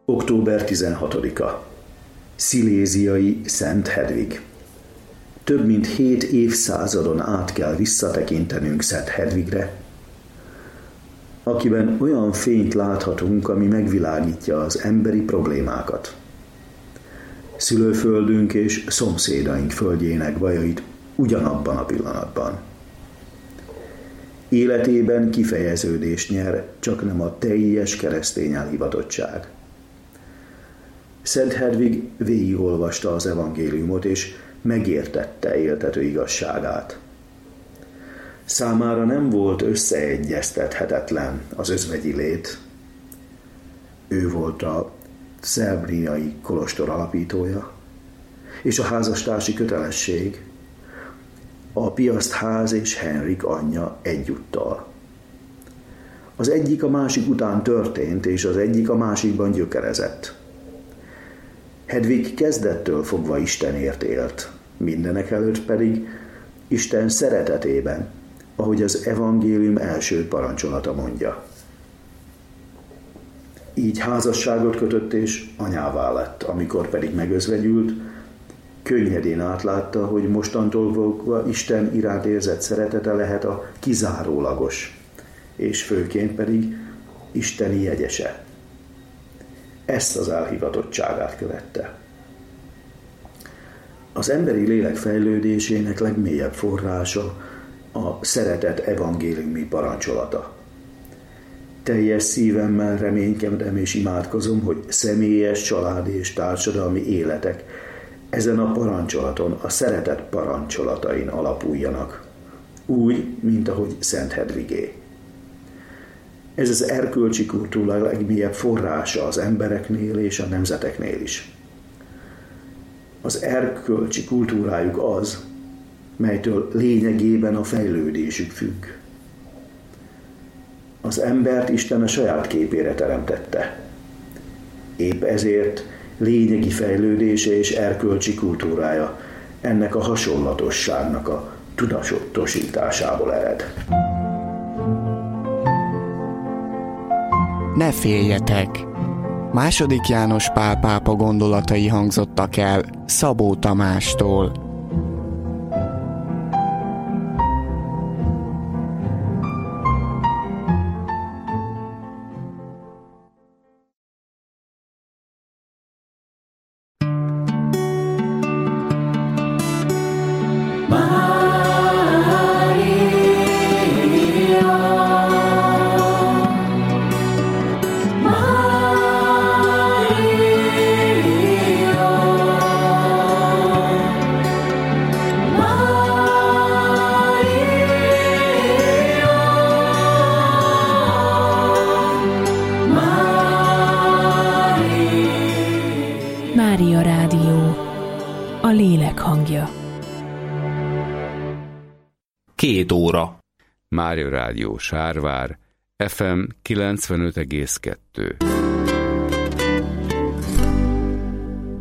Október 16-a. Sziléziai Szent Hedvig. Több mint 7 évszázadon át kell visszatekintenünk Szent Hedvigre, akiben olyan fényt láthatunk, ami megvilágítja az emberi problémákat. Szülőföldünk és szomszédaink földjének bajait ugyanabban a pillanatban. Életében kifejeződést nyer, csak nem a teljes keresztény elhivatottság. Szent Hedvig végigolvasta az evangéliumot, és megértette éltető igazságát. Számára nem volt összeegyeztethetetlen az özvegyi lét. Ő volt a Szelbrinai kolostor alapítója, és a házastársi kötelesség, a Piasztház és Henrik anyja egyúttal. Az egyik a másik után történt, és az egyik a másikban gyökerezett. Hedvig kezdettől fogva Istenért élt, mindenek előtt pedig Isten szeretetében, ahogy az evangélium első parancsolata mondja. Így házasságot kötött és anyává lett, amikor pedig megözvegyült, könnyedén átlátta, hogy mostantól fogva Isten iránt érzett szeretete lehet a kizárólagos, és főként pedig isteni jegyese. Ezt az elhivatottságát követte. Az emberi lélek fejlődésének legmélyebb forrása a szeretet evangéliumi parancsolata. Teljes szívemmel reménykedem és imádkozom, hogy személyes, családi és társadalmi életek ezen a parancsolaton, a szeretet parancsolatain alapuljanak, úgy, mint ahogy Szent Hedvigé. Ez az erkölcsi kultúra legmélyebb forrása az embereknél és a nemzeteknél is. Az erkölcsi kultúrájuk az, melytől lényegében a fejlődésük függ. Az embert Isten a saját képére teremtette. Épp ezért lényegi fejlődése és erkölcsi kultúrája ennek a hasonlatosságnak a tudatosításából ered. Ne féljetek! II. János Pál pápa gondolatai hangzottak el Szabó Tamástól. Mária Rádió, a lélek hangja. 2 óra. Mária Rádió Sárvár, FM 95,2.